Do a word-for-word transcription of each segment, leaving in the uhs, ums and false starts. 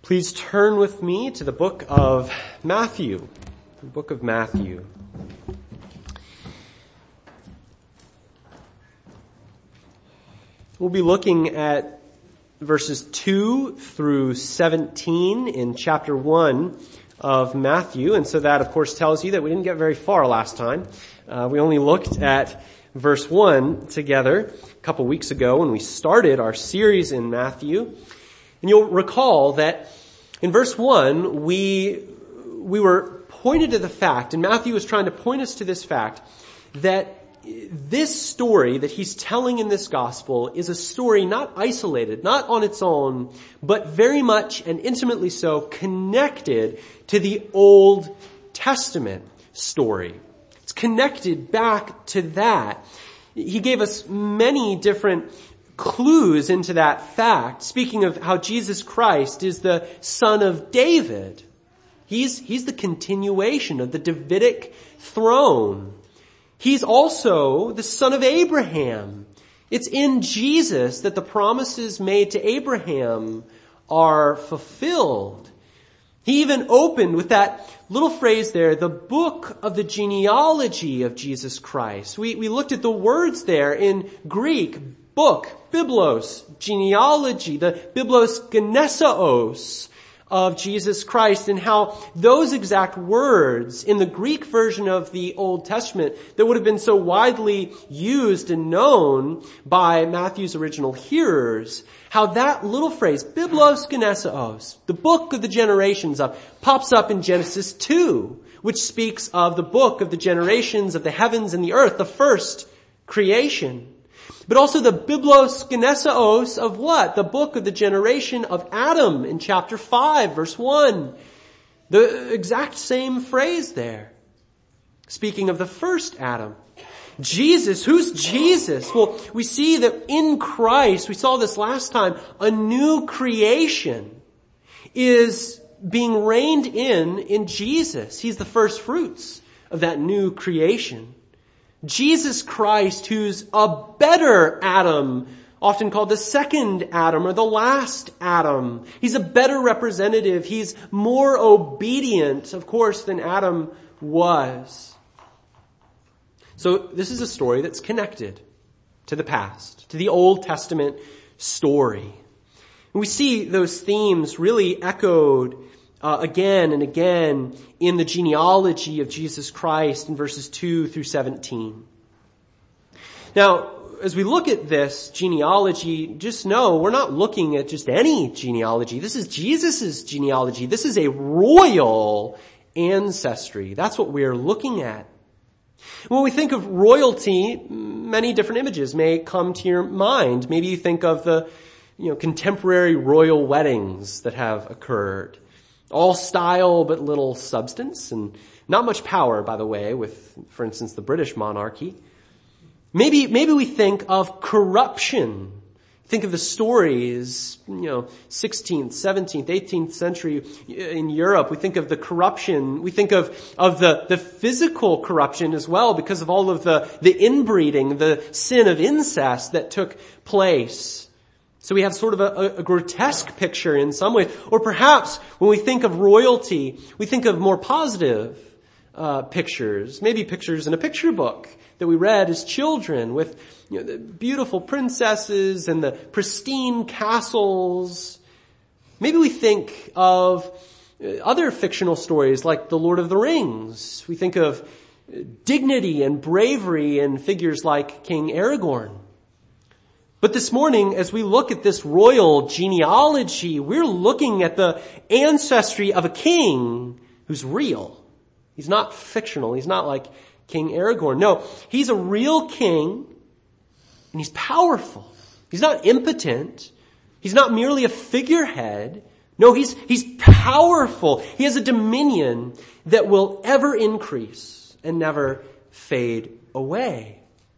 Please turn with me to the book of Matthew. The book of Matthew. We'll be looking at verses two through seventeen in chapter one of Matthew. And so that, of course, tells you that we didn't get very far last time. Uh, we only looked at verse one together a couple weeks ago when we started our series in Matthew. And you'll recall that in verse one, we, we were pointed to the fact, and Matthew was trying to point us to this fact, that this story that he's telling in this gospel is a story not isolated, not on its own, but very much and intimately so connected to the Old Testament story. It's connected back to that. He gave us many different clues into that fact, speaking of how Jesus Christ is the son of David. He's, he's the continuation of the Davidic throne. He's also the son of Abraham. It's in Jesus that the promises made to Abraham are fulfilled. He even opened with that little phrase there, the book of the genealogy of Jesus Christ. We, we looked at the words there in Greek, book, biblos, genealogy, the biblos genesaos of Jesus Christ, and how those exact words in the Greek version of the Old Testament that would have been so widely used and known by Matthew's original hearers, how that little phrase, biblos genesaos, the book of the generations of, pops up in Genesis two, which speaks of the book of the generations of the heavens and the earth, the first creation. But also the biblos genesaos of what? The book of the generation of Adam in chapter five, verse one. The exact same phrase there. Speaking of the first Adam. Jesus, who's Jesus? Well, we see that in Christ, we saw this last time, a new creation is being reigned in in Jesus. He's the first fruits of that new creation. Jesus Christ, who's a better Adam, often called the second Adam or the last Adam. He's a better representative. He's more obedient, of course, than Adam was. So this is a story that's connected to the past, to the Old Testament story. And we see those themes really echoed Uh, again and again in the genealogy of Jesus Christ in verses two through seventeen. Now, as we look at this genealogy, just know we're not looking at just any genealogy. This is Jesus' genealogy. This is a royal ancestry. That's what we're looking at. When we think of royalty, many different images may come to your mind. Maybe you think of the, you know, contemporary royal weddings that have occurred. All style but little substance, and not much power, by the way, with, for instance, the British monarchy. Maybe, maybe we think of corruption. Think of the stories, you know, sixteenth, seventeenth, eighteenth century in Europe. We think of the corruption. We think of, of the, the physical corruption as well because of all of the, the inbreeding, the sin of incest that took place. So we have sort of a, a grotesque picture in some way. Or perhaps when we think of royalty, we think of more positive uh, pictures. Maybe pictures in a picture book that we read as children with, you know, the beautiful princesses and the pristine castles. Maybe we think of other fictional stories like The Lord of the Rings. We think of dignity and bravery in figures like King Aragorn. But this morning, as we look at this royal genealogy, we're looking at the ancestry of a king who's real. He's not fictional. He's not like King Aragorn. No, he's a real king, and he's powerful. He's not impotent. He's not merely a figurehead. No, he's, he's powerful. He has a dominion that will ever increase and never fade away.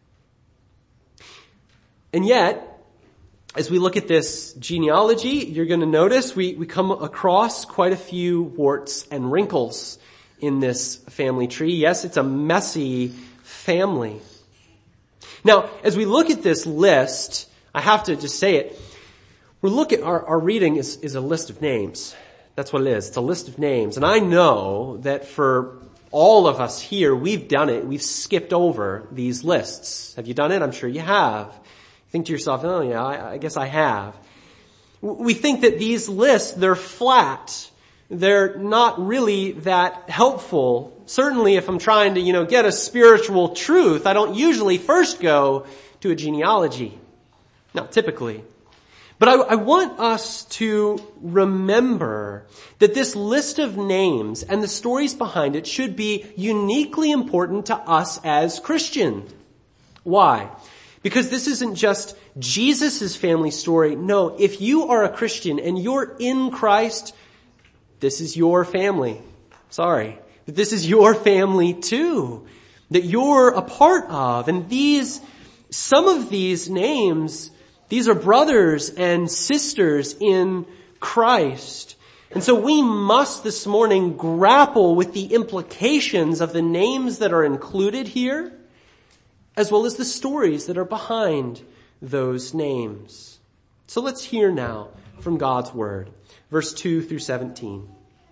And yet, as we look at this genealogy, you're going to notice we, we come across quite a few warts and wrinkles in this family tree. Yes, it's a messy family. Now, as we look at this list, I have to just say it, we look at our, our reading is, is a list of names. That's what it is. It's a list of names. And I know that for all of us here, we've done it. We've skipped over these lists. Have you done it? I'm sure you have. You think to yourself, oh yeah, I, I guess I have. We think that these lists, they're flat. They're not really that helpful. Certainly if I'm trying to, you know, get a spiritual truth, I don't usually first go to a genealogy. Not typically. But I, I want us to remember that this list of names and the stories behind it should be uniquely important to us as Christians. Why? Because this isn't just Jesus' family story. No, if you are a Christian and you're in Christ, this is your family. Sorry. But this is your family too. That you're a part of. And these, some of these names, these are brothers and sisters in Christ. And so we must this morning grapple with the implications of the names that are included here, as well as the stories that are behind those names. So let's hear now from God's word. Verse two through seventeen.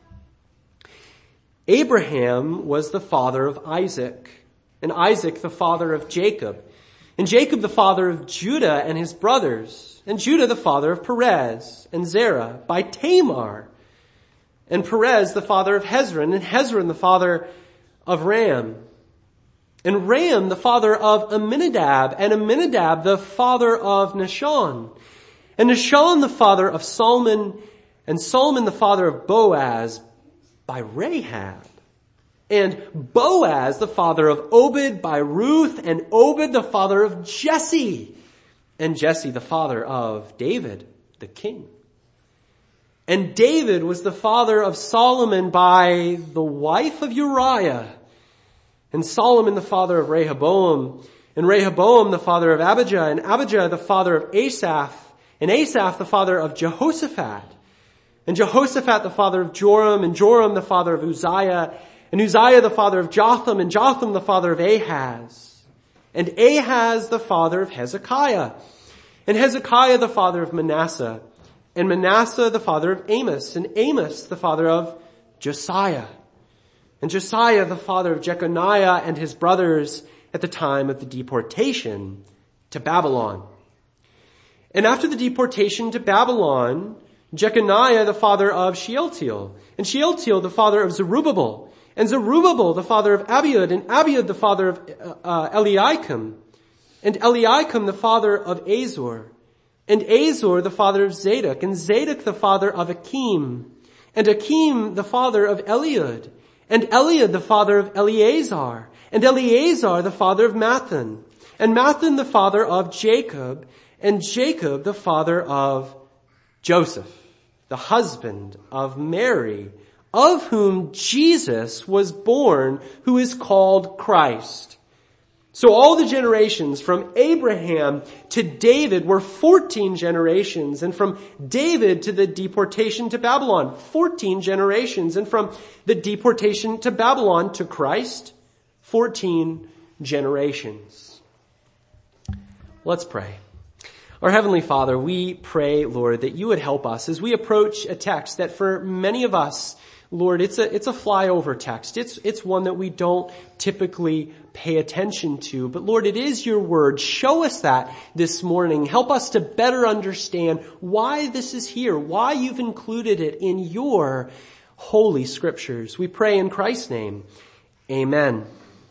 Abraham was the father of Isaac, and Isaac the father of Jacob, and Jacob the father of Judah and his brothers, and Judah the father of Perez and Zerah by Tamar, and Perez the father of Hezron, and Hezron the father of Ram, and Ram the father of Amminadab, and Amminadab the father of Nahshon, and Nahshon the father of Salmon, and Salmon the father of Boaz by Rahab, and Boaz the father of Obed by Ruth, and Obed the father of Jesse, and Jesse the father of David the king. And David was the father of Solomon by the wife of Uriah, and Solomon the father of Rehoboam, and Rehoboam the father of Abijah, and Abijah the father of Asaph, and Asaph the father of Jehoshaphat, and Jehoshaphat the father of Joram, and Joram the father of Uzziah, and Uzziah the father of Jotham, and Jotham the father of Ahaz, and Ahaz the father of Hezekiah, and Hezekiah the father of Manasseh, and Manasseh the father of Amos, and Amos the father of Josiah, and Josiah the father of Jeconiah and his brothers at the time of the deportation to Babylon. And after the deportation to Babylon, Jeconiah the father of Shealtiel, and Shealtiel the father of Zerubbabel, and Zerubbabel the father of Abiud, and Abiud the father of uh, Eliakim, and Eliakim the father of Azor, and Azor the father of Zadok, and Zadok the father of Akim, and Akim the father of Eliud, and Eliud the father of Eleazar, and Eleazar the father of Mathan, and Mathan the father of Jacob, and Jacob the father of Joseph, the husband of Mary, of whom Jesus was born, who is called Christ. So all the generations from Abraham to David were fourteen generations, and from David to the deportation to Babylon, fourteen generations, and from the deportation to Babylon to Christ, fourteen generations. Let's pray. Our Heavenly Father, we pray, Lord, that you would help us as we approach a text that for many of us, Lord, it's a, it's a flyover text. It's, it's one that we don't typically pay attention to. But Lord, it is your word. Show us that this morning. Help us to better understand why this is here, why you've included it in your holy scriptures. We pray in Christ's name. Amen.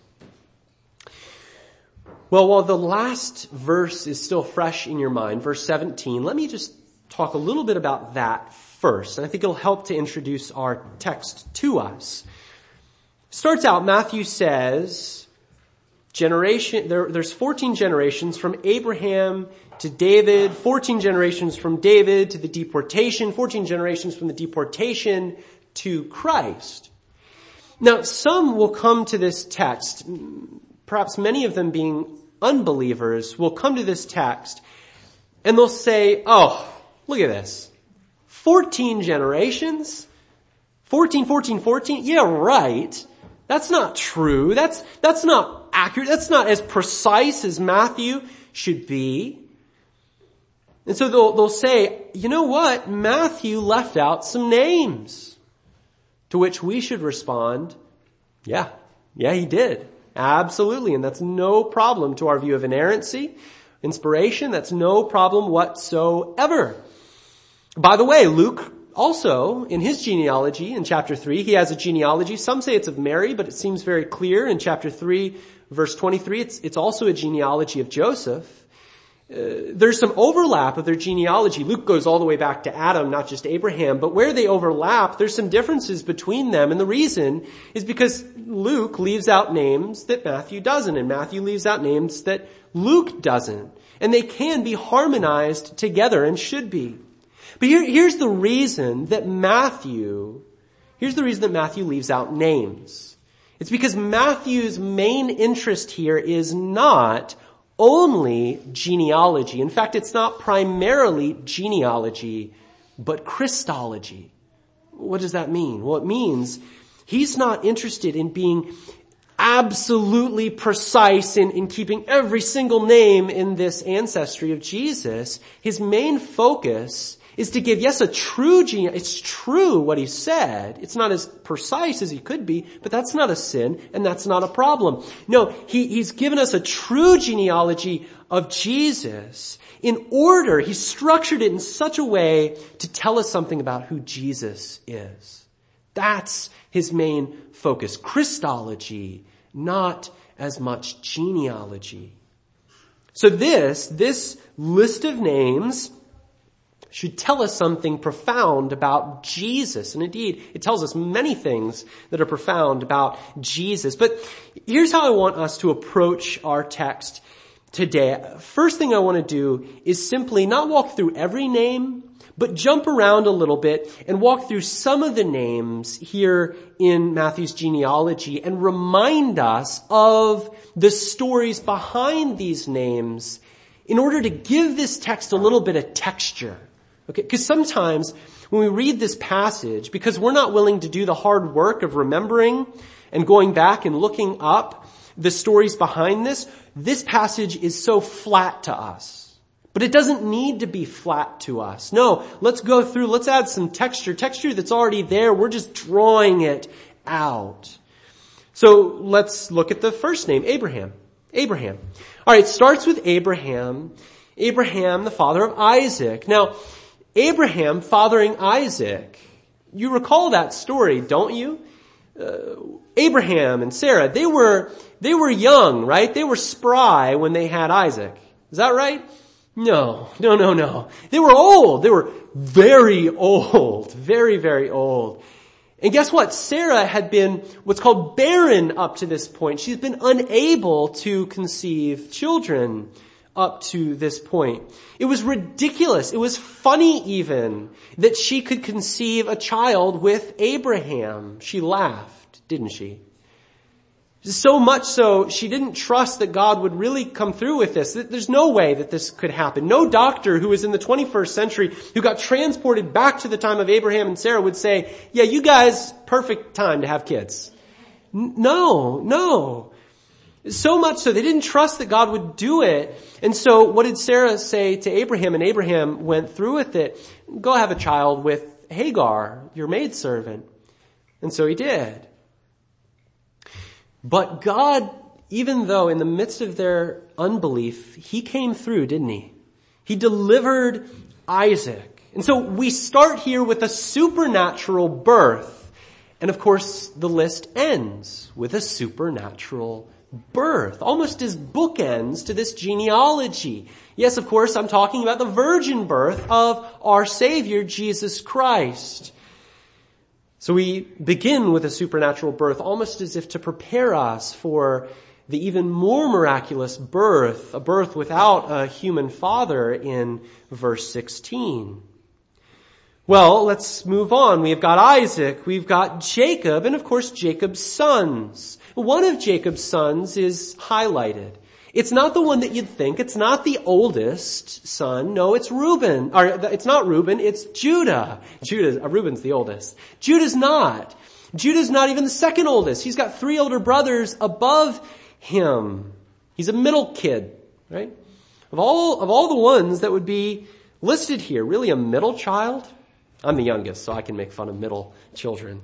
Well, while the last verse is still fresh in your mind, verse seventeen, let me just talk a little bit about that first. And I think it'll help to introduce our text to us. Starts out, Matthew says, generation, there, there's fourteen generations from Abraham to David, fourteen generations from David to the deportation, fourteen generations from the deportation to Christ. Now, some will come to this text, perhaps many of them being unbelievers, will come to this text and they'll say, oh, look at this. fourteen generations? fourteen, fourteen, fourteen? Yeah, right. That's not true. That's, that's not accurate. That's not as precise as Matthew should be. And so they'll, they'll say, you know what? Matthew left out some names. To which we should respond, yeah, yeah, he did. Absolutely. And that's no problem to our view of inerrancy, inspiration. That's no problem whatsoever. By the way, Luke also, in his genealogy in chapter three, he has a genealogy. Some say it's of Mary, but it seems very clear in chapter three, verse twenty-three, it's, it's also a genealogy of Joseph. Uh, there's some overlap of their genealogy. Luke goes all the way back to Adam, not just Abraham, but where they overlap, there's some differences between them. And the reason is because Luke leaves out names that Matthew doesn't, and Matthew leaves out names that Luke doesn't. And they can be harmonized together and should be. But here, here's the reason that Matthew, here's the reason that Matthew leaves out names. It's because Matthew's main interest here is not only genealogy. In fact, it's not primarily genealogy, but Christology. What does that mean? Well, it means he's not interested in being absolutely precise in, in keeping every single name in this ancestry of Jesus. His main focus is to give, yes, a true gene. It's true what he said. It's not as precise as he could be, but that's not a sin and that's not a problem. No, he, he's given us a true genealogy of Jesus in order, he's structured it in such a way to tell us something about who Jesus is. That's his main focus. Christology, not as much genealogy. So this, this list of names should tell us something profound about Jesus. And indeed, it tells us many things that are profound about Jesus. But here's how I want us to approach our text today. First thing I want to do is simply not walk through every name, but jump around a little bit and walk through some of the names here in Matthew's genealogy and remind us of the stories behind these names in order to give this text a little bit of texture. Okay, because sometimes when we read this passage, because we're not willing to do the hard work of remembering and going back and looking up the stories behind this, this passage is so flat to us. But it doesn't need to be flat to us. No, let's go through, let's add some texture, texture that's already there. We're just drawing it out. So let's look at the first name, Abraham. Abraham. All right, it starts with Abraham. Abraham, the father of Isaac. Now, Abraham fathering Isaac. You recall that story, don't you? Uh, Abraham and Sarah, they were, they were young, right? They were spry when they had Isaac. Is that right? No, no, no, no. They were old. They were very old. Very, very old. And guess what? Sarah had been what's called barren up to this point. She's been unable to conceive children up to this point. It was ridiculous. It was funny even that she could conceive a child with Abraham. She laughed, didn't she? So much so, she didn't trust that God would really come through with this. There's no way that this could happen. No doctor who was in the twenty-first century, who got transported back to the time of Abraham and Sarah would say, yeah, you guys, perfect time to have kids. No, no. So much so, they didn't trust that God would do it. And so what did Sarah say to Abraham? And Abraham went through with it. Go have a child with Hagar, your maidservant. And so he did. But God, even though in the midst of their unbelief, he came through, didn't he? He delivered Isaac. And so we start here with a supernatural birth. And of course, the list ends with a supernatural birth, almost as bookends to this genealogy. Yes, of course, I'm talking about the virgin birth of our Savior, Jesus Christ. So we begin with a supernatural birth, almost as if to prepare us for the even more miraculous birth, a birth without a human father in verse sixteen. Well, let's move on. We've got Isaac, we've got Jacob, and of course Jacob's sons. One of Jacob's sons is highlighted. It's not the one that you'd think. It's not the oldest son. No, it's Reuben. Or it's not Reuben, it's Judah. Judah, uh, Reuben's the oldest. Judah's not. Judah's not even the second oldest. He's got three older brothers above him. He's a middle kid, right? Of all, of all the ones that would be listed here, really a middle child. I'm the youngest, so I can make fun of middle children.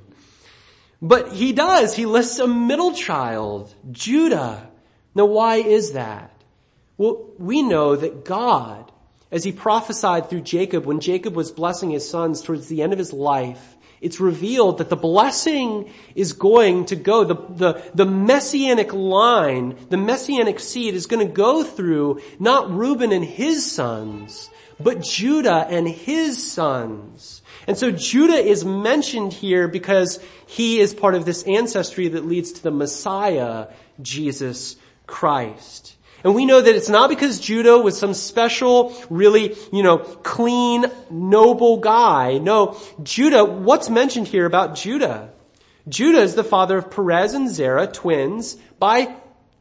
But he does. He lists a middle child, Judah. Now, why is that? Well, we know that God, as he prophesied through Jacob, when Jacob was blessing his sons towards the end of his life, it's revealed that the blessing is going to go, the, the, the messianic line, the messianic seed is going to go through not Reuben and his sons, but Judah and his sons. And so Judah is mentioned here because he is part of this ancestry that leads to the Messiah, Jesus Christ. And we know that it's not because Judah was some special, really, you know, clean, noble guy. No, Judah, what's mentioned here about Judah? Judah is the father of Perez and Zerah, twins, by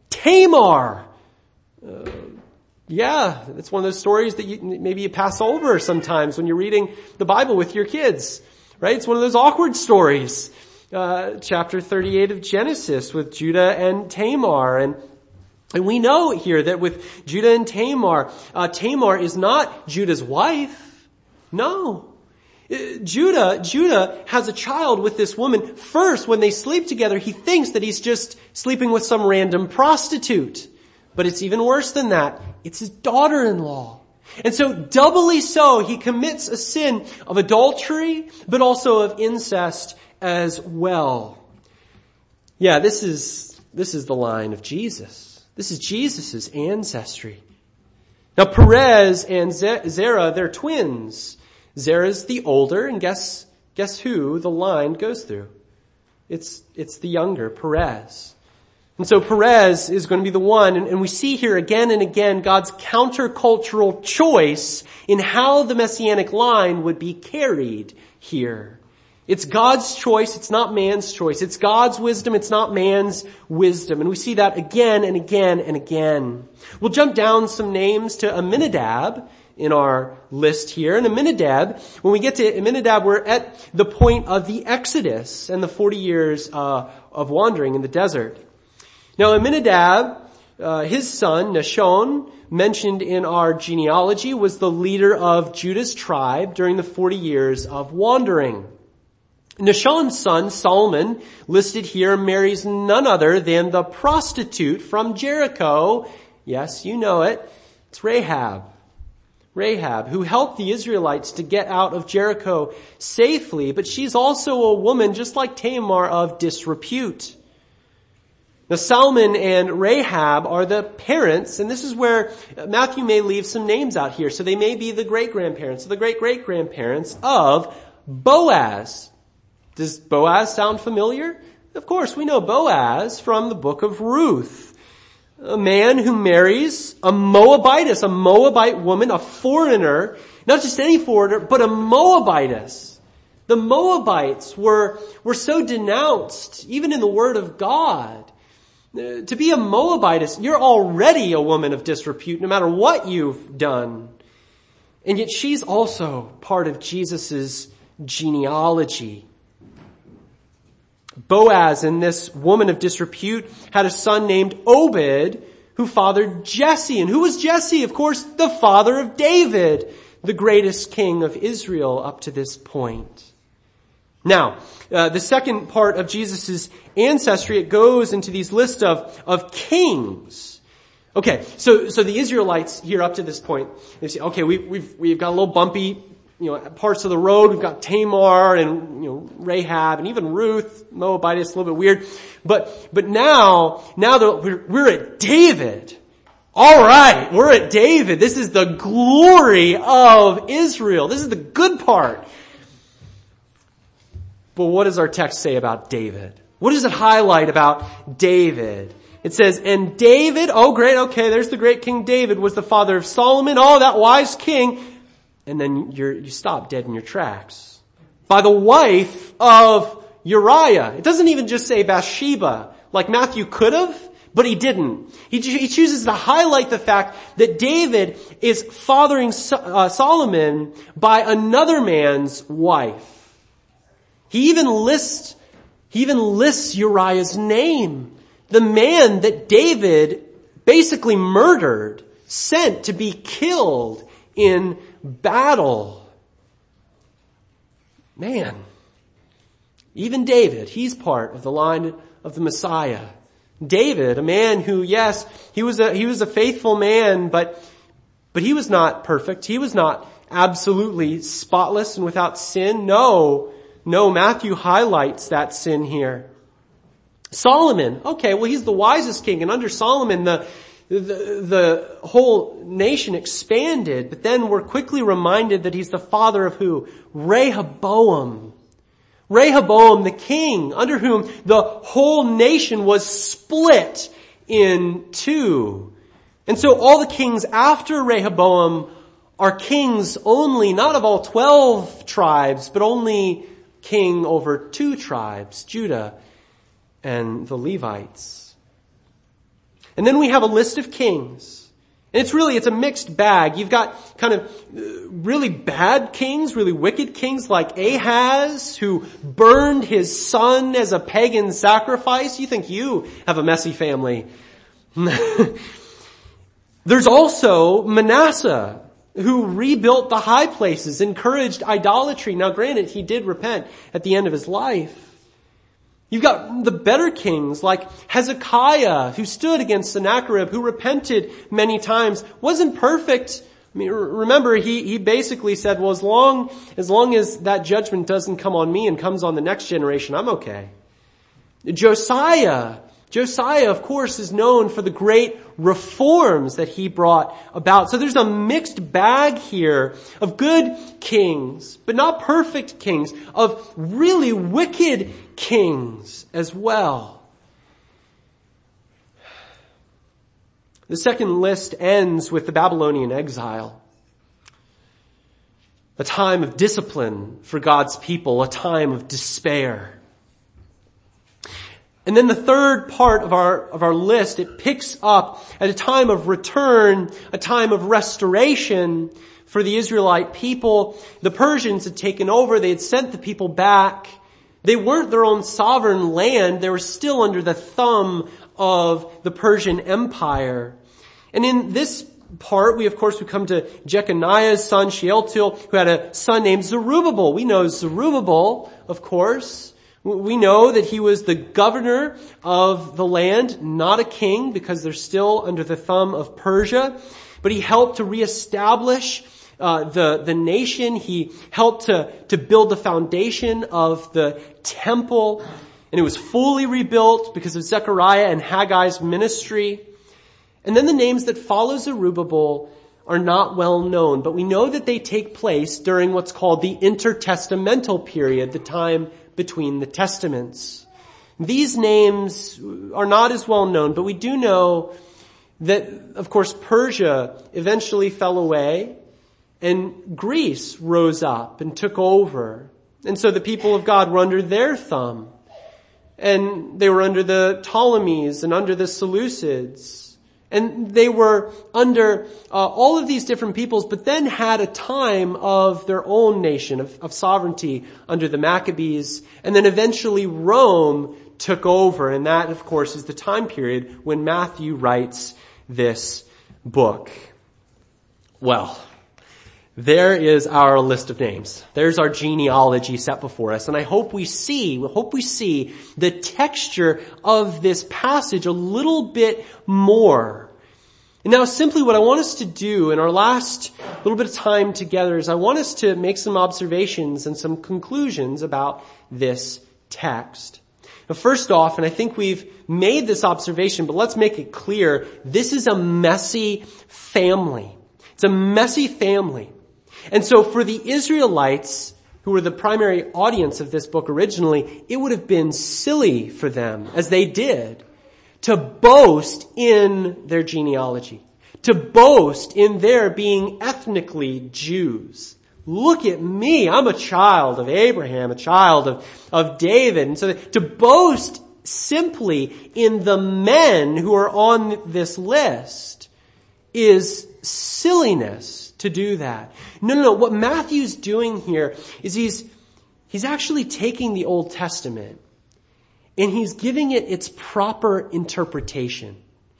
Tamar. Uh, yeah, it's one of those stories that you, maybe you pass over sometimes when you're reading the Bible with your kids, right? It's one of those awkward stories. Uh, chapter thirty-eight of Genesis with Judah and Tamar. And And we know here that with Judah and Tamar, uh, Tamar is not Judah's wife. No. Uh, Judah, Judah has a child with this woman. First, when they sleep together, he thinks that he's just sleeping with some random prostitute. But it's even worse than that. It's his daughter-in-law. And so doubly so, he commits a sin of adultery, but also of incest as well. Yeah, this is, this is the line of Jesus. This is Jesus' ancestry. Now Perez and Zerah, they're twins. Zerah's the older, and guess, guess who the line goes through? It's, it's the younger, Perez. And so Perez is going to be the one, and, and we see here again and again God's countercultural choice in how the messianic line would be carried here. It's God's choice, it's not man's choice. It's God's wisdom, it's not man's wisdom. And we see that again and again and again. We'll jump down some names to Amminadab in our list here. And Amminadab, when we get to Amminadab, we're at the point of the Exodus and the forty years uh, of wandering in the desert. Now Amminadab, uh, his son, Nahshon, mentioned in our genealogy, was the leader of Judah's tribe during the forty years of wandering. Nahshon's son, Solomon, listed here, marries none other than the prostitute from Jericho. Yes, you know it. It's Rahab. Rahab, who helped the Israelites to get out of Jericho safely, but she's also a woman, just like Tamar, of disrepute. Now, Solomon and Rahab are the parents, and this is where Matthew may leave some names out here. So they may be the great-grandparents, the great-great-grandparents of Boaz. Does Boaz sound familiar? Of course, we know Boaz from the book of Ruth. A man who marries a Moabitess, a Moabite woman, a foreigner, not just any foreigner, but a Moabitess. The Moabites were, were so denounced, even in the Word of God. To be a Moabitess, you're already a woman of disrepute, no matter what you've done. And yet she's also part of Jesus' genealogy. Boaz and this woman of disrepute had a son named Obed who fathered Jesse. And who was Jesse? Of course, the father of David, the greatest king of Israel up to this point. Now, uh, the second part of Jesus' ancestry, it goes into these lists of, of kings. Okay, so, so the Israelites here up to this point, they say, okay, we, we've, we've got a little bumpy, you know, parts of the road. We've got Tamar and, you know, Rahab and even Ruth, Moabitess, a little bit weird. But, but now, now that we're, we're at David. All right, we're at David. This is the glory of Israel. This is the good part. But what does our text say about David? What does it highlight about David? It says, and David, oh great, okay, there's the great King David, was the father of Solomon, oh, that wise king. And then you're, you stop dead in your tracks. By the wife of Uriah. It doesn't even just say Bathsheba, like Matthew could have, but he didn't. He, he chooses to highlight the fact that David is fathering uh, Solomon by another man's wife. He even lists, he even lists Uriah's name. The man that David basically murdered, sent to be killed in battle. Man, even David, he's part of the line of the Messiah. David, a man who, yes, he was a, he was a faithful man, but, but he was not perfect. He was not absolutely spotless and without sin. No, no, Matthew highlights that sin here. Solomon, okay, well, he's the wisest king, and under Solomon, the, the, the whole nation expanded, but then we're quickly reminded that he's the father of who? Rehoboam. Rehoboam, the king, under whom the whole nation was split in two. And so all the kings after Rehoboam are kings only, not of all twelve tribes, but only king over two tribes, Judah and the Levites. And then we have a list of kings. And it's really, it's a mixed bag. You've got kind of really bad kings, really wicked kings like Ahaz, who burned his son as a pagan sacrifice. You think you have a messy family. There's also Manasseh, who rebuilt the high places, encouraged idolatry. Now granted, he did repent at the end of his life. You've got the better kings like Hezekiah, who stood against Sennacherib, who repented many times, wasn't perfect. I mean, remember, he, he basically said, well, as long, as long as that judgment doesn't come on me and comes on the next generation, I'm okay. Josiah, Josiah, of course, is known for the great reforms that he brought about. So there's a mixed bag here of good kings, but not perfect kings, of really wicked kings as well. The second list ends with the Babylonian exile. A time of discipline for God's people, a time of despair. And then the third part of our, of our list, it picks up at a time of return, a time of restoration for the Israelite people. The Persians had taken over. They had sent the people back. They weren't their own sovereign land. They were still under the thumb of the Persian Empire. And in this part, we of course we come to Jeconiah's son Shealtiel, who had a son named Zerubbabel. We know Zerubbabel, of course. We know that he was the governor of the land, not a king, because they're still under the thumb of Persia. But he helped to reestablish uh, the the nation. He helped to to build the foundation of the temple, and it was fully rebuilt because of Zechariah and Haggai's ministry. And then the names that follow Zerubbabel are not well known, but we know that they take place during what's called the intertestamental period, the time between the testaments. These names are not as well known, but we do know that, of course, Persia eventually fell away and Greece rose up and took over. And so the people of God were under their thumb. And they were under the Ptolemies and under the Seleucids. And they were under uh, all of these different peoples, but then had a time of their own nation, of, of sovereignty under the Maccabees. And then eventually Rome took over. And that, of course, is the time period when Matthew writes this book. Well, there is our list of names. There's our genealogy set before us. And I hope we see, we hope we see the texture of this passage a little bit more. And now simply what I want us to do in our last little bit of time together is I want us to make some observations and some conclusions about this text. Now, first off, and I think we've made this observation, but let's make it clear, this is a messy family. It's a messy family. And so for the Israelites, who were the primary audience of this book originally, it would have been silly for them, as they did, to boast in their genealogy, to boast in their being ethnically Jews. Look at me, I'm a child of Abraham, a child of, of David. And so to boast simply in the men who are on this list is silliness. To do that. No, no, no. What Matthew's doing here is he's, he's actually taking the Old Testament and he's giving it its proper interpretation.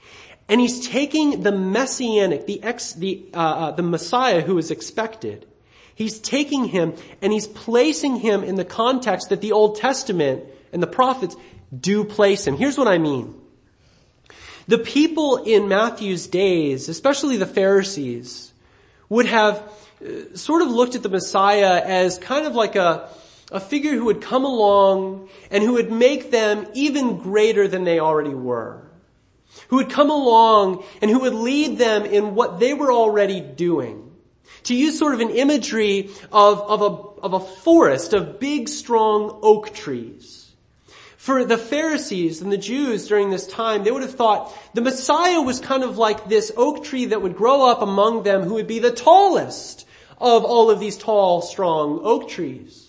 And he's taking the messianic, the ex, the, uh, uh, the Messiah who is expected. He's taking him and he's placing him in the context that the Old Testament and the prophets do place him. Here's what I mean. The people in Matthew's days, especially the Pharisees, would have uh, sort of looked at the Messiah as kind of like a, a figure who would come along and who would make them even greater than they already were. Who would come along and who would lead them in what they were already doing. To use sort of an imagery of, of a, of a forest of big, strong oak trees. For the Pharisees and the Jews during this time, they would have thought the Messiah was kind of like this oak tree that would grow up among them who would be the tallest of all of these tall, strong oak trees.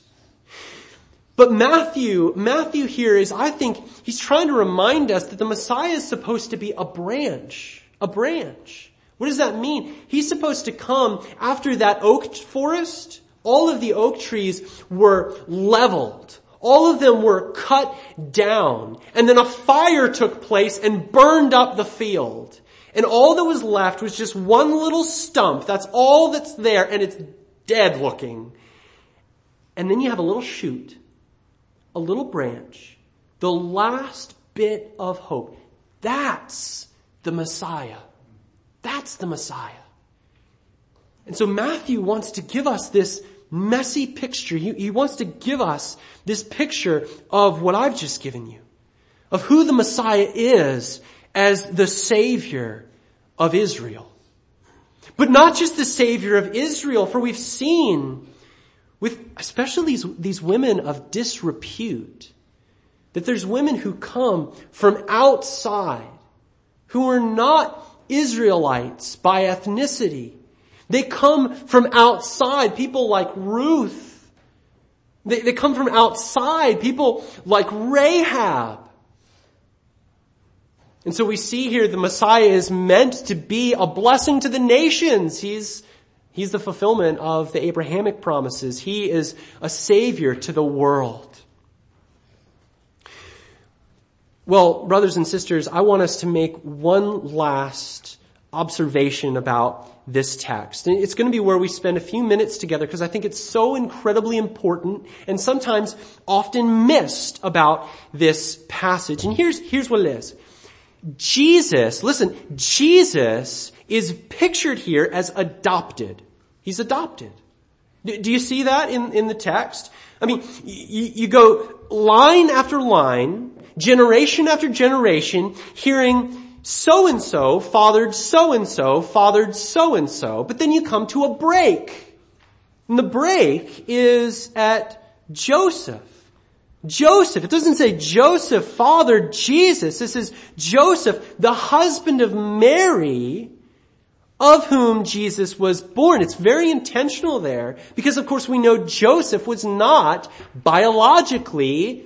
But Matthew, Matthew here is, I think, he's trying to remind us that the Messiah is supposed to be a branch. A branch. What does that mean? He's supposed to come after that oak forest. All of the oak trees were leveled. All of them were cut down. And then a fire took place and burned up the field. And all that was left was just one little stump. That's all that's there, and it's dead looking. And then you have a little shoot. A little branch, the last bit of hope. That's the Messiah. That's the Messiah. And so Matthew wants to give us this messy picture. He, he wants to give us this picture of what I've just given you, of who the Messiah is as the Savior of Israel. But not just the Savior of Israel, for we've seen with especially these, these women of disrepute, that there's women who come from outside, who are not Israelites by ethnicity. They come from outside, people like Ruth. They, they come from outside, people like Rahab. And so we see here the Messiah is meant to be a blessing to the nations. He's He's the fulfillment of the Abrahamic promises. He is a savior to the world. Well, brothers and sisters, I want us to make one last observation about this text. And it's going to be where we spend a few minutes together because I think it's so incredibly important and sometimes often missed about this passage. And here's, here's what it is. Jesus, listen, Jesus is pictured here as adopted. He's adopted. Do you see that in, in the text? I mean, you, you go line after line, generation after generation, hearing so-and-so fathered so-and-so, fathered so-and-so, but then you come to a break. And the break is at Joseph. Joseph. It doesn't say Joseph fathered Jesus. This is Joseph, the husband of Mary, of whom Jesus was born. It's very intentional there because, of course, we know Joseph was not biologically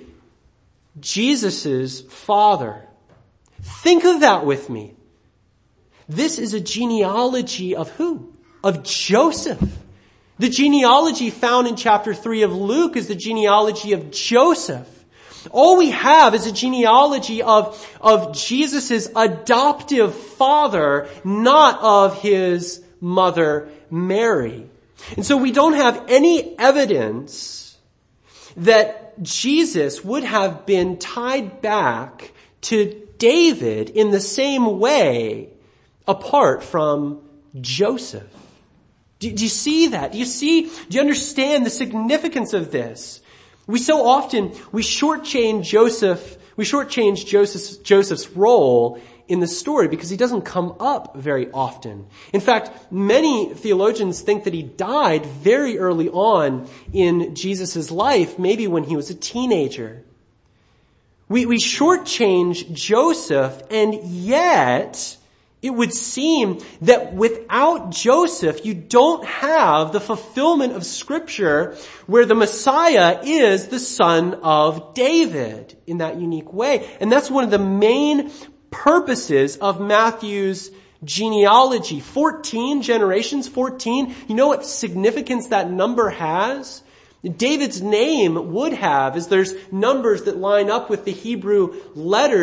Jesus' father. Think of that with me. This is a genealogy of who? Of Joseph. The genealogy found in chapter three of Luke is the genealogy of Joseph. All we have is a genealogy of, of Jesus' adoptive father, not of his mother Mary. And so we don't have any evidence that Jesus would have been tied back to David in the same way apart from Joseph. Do, do you see that? Do you see, do you understand the significance of this? We so often, we shortchange Joseph, we shortchange Joseph's, Joseph's role in the story because he doesn't come up very often. In fact, many theologians think that he died very early on in Jesus' life, maybe when he was a teenager. We, we shortchange Joseph, and yet it would seem that without Joseph, you don't have the fulfillment of Scripture where the Messiah is the son of David in that unique way. And that's one of the main purposes of Matthew's genealogy. fourteen generations, fourteen. You know what significance that number has? David's name would have, as there's numbers that line up with the Hebrew letters,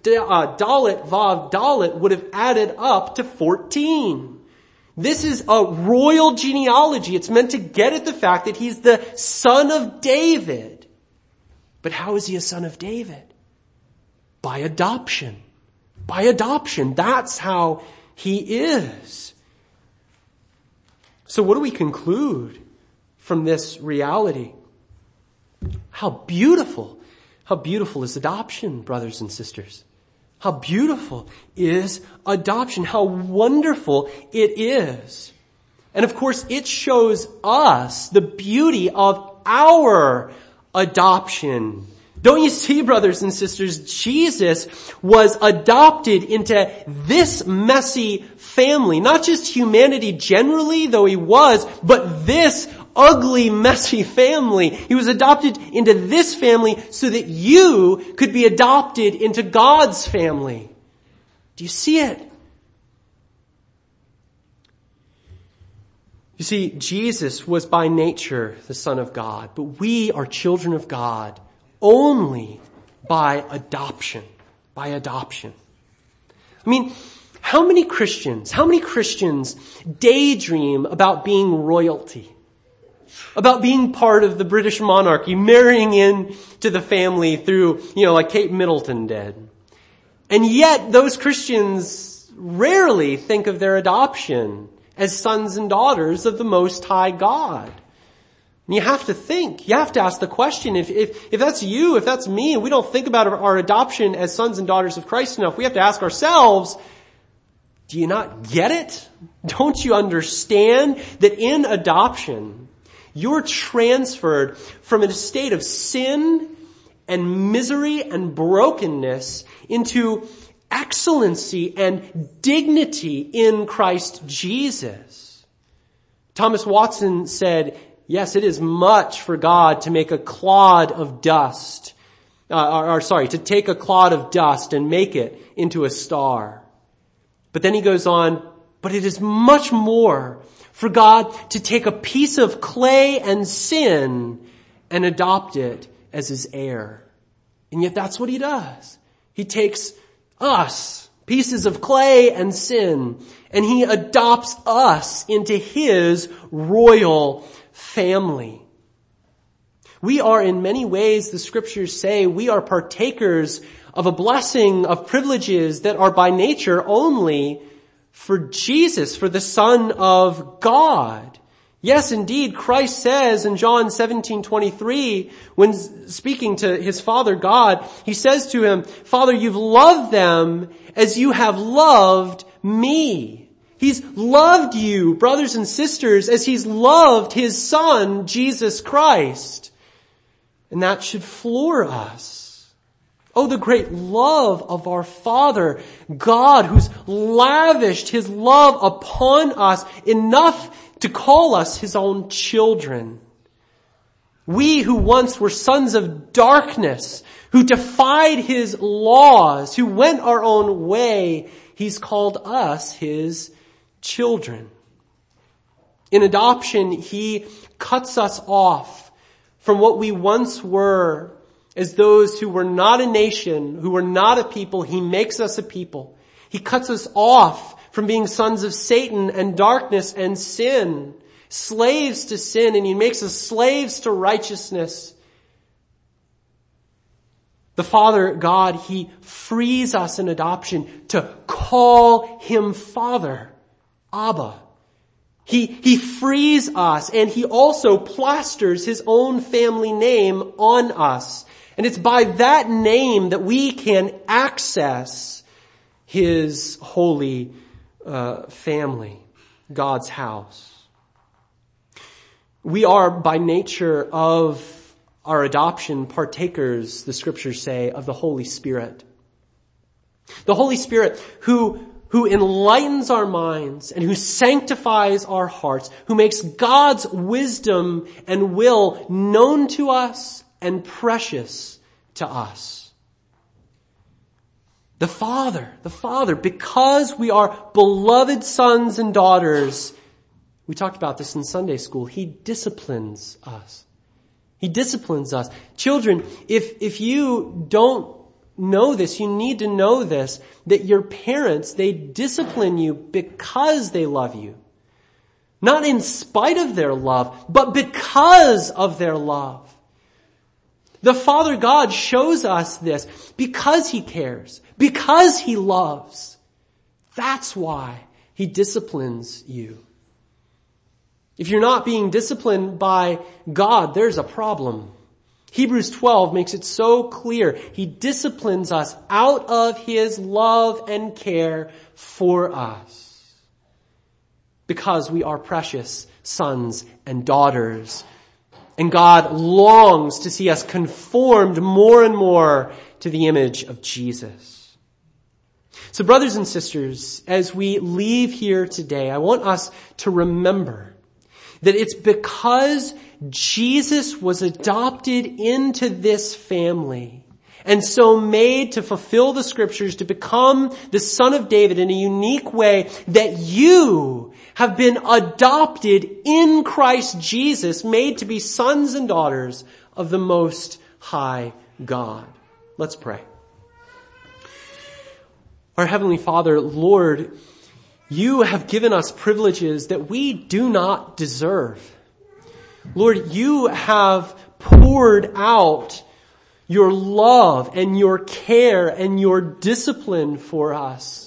uh, Dalet, Vav, Dalet would have added up to fourteen. This is a royal genealogy. It's meant to get at the fact that he's the son of David. But how is he a son of David? By adoption. By adoption. That's how he is. So what do we conclude from this reality? How beautiful, how beautiful is adoption, brothers and sisters. How beautiful is adoption. How wonderful it is. And of course, it shows us the beauty of our adoption. Don't you see, brothers and sisters, Jesus was adopted into this messy family. Not just humanity generally, though he was, but this ugly, messy family. He was adopted into this family so that you could be adopted into God's family. Do you see it? You see, Jesus was by nature the Son of God, but we are children of God only by adoption. By adoption. I mean, how many Christians, how many Christians daydream about being royalty? About being part of the British monarchy, marrying in to the family through, you know, like Kate Middleton did. And yet those Christians rarely think of their adoption as sons and daughters of the Most High God. And you have to think, you have to ask the question, if, if, if that's you, if that's me, and we don't think about our, our adoption as sons and daughters of Christ enough, we have to ask ourselves, do you not get it? Don't you understand that in adoption, you're transferred from a state of sin and misery and brokenness into excellency and dignity in Christ Jesus. Thomas Watson said, yes, it is much for God to make a clod of dust, uh, or, or sorry, to take a clod of dust and make it into a star. But then he goes on, but it is much more for God to take a piece of clay and sin and adopt it as his heir. And yet that's what he does. He takes us, pieces of clay and sin, and he adopts us into his royal family. We are in many ways, the scriptures say, we are partakers of a blessing of privileges that are by nature only for Jesus, for the Son of God. Yes, indeed, Christ says in John seventeen twenty-three, when speaking to his Father God, he says to him, Father, you've loved them as you have loved me. He's loved you, brothers and sisters, as he's loved his Son, Jesus Christ. And that should floor us. Oh, the great love of our Father, God, who's lavished his love upon us enough to call us his own children. We who once were sons of darkness, who defied his laws, who went our own way, he's called us his children. In adoption, he cuts us off from what we once were as those who were not a nation, who were not a people. He makes us a people. He cuts us off from being sons of Satan and darkness and sin, slaves to sin, and he makes us slaves to righteousness. The Father God, he frees us in adoption to call him Father, Abba. He, he frees us, and he also plasters his own family name on us. And it's by that name that we can access his holy uh, family, God's house. We are by nature of our adoption partakers, the scriptures say, of the Holy Spirit. The Holy Spirit who who enlightens our minds and who sanctifies our hearts, who makes God's wisdom and will known to us and precious to us. The Father, the Father, because we are beloved sons and daughters, we talked about this in Sunday school, he disciplines us. He disciplines us. Children, if, if you don't know this, you need to know this, that your parents, they discipline you because they love you. Not in spite of their love, but because of their love. The Father God shows us this because He cares, because He loves. That's why He disciplines you. If you're not being disciplined by God, there's a problem. Hebrews twelve makes it so clear. He disciplines us out of His love and care for us. Because we are precious sons and daughters. And God longs to see us conformed more and more to the image of Jesus. So brothers and sisters, as we leave here today, I want us to remember that it's because Jesus was adopted into this family and so made to fulfill the scriptures, to become the son of David in a unique way, that you have been adopted in Christ Jesus, made to be sons and daughters of the Most High God. Let's pray. Our Heavenly Father, Lord, You have given us privileges that we do not deserve. Lord, You have poured out Your love and Your care and Your discipline for us.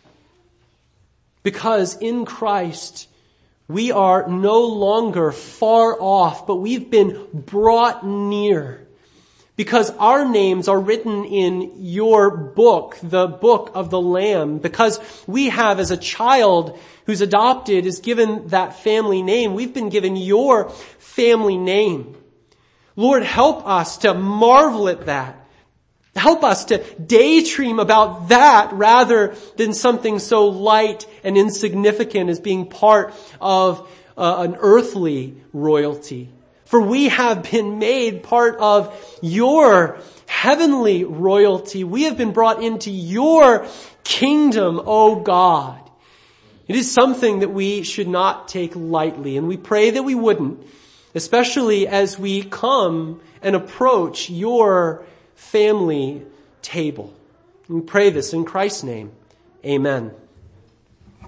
Because in Christ, we are no longer far off, but we've been brought near. Because our names are written in Your book, the book of the Lamb. Because we have, as a child who's adopted, is given that family name. We've been given Your family name. Lord, help us to marvel at that. Help us to daydream about that rather than something so light and insignificant as being part of uh, an earthly royalty. For we have been made part of Your heavenly royalty. We have been brought into Your kingdom, O God. It is something that we should not take lightly, and we pray that we wouldn't, especially as we come and approach Your family table. We pray this in Christ's name. Amen.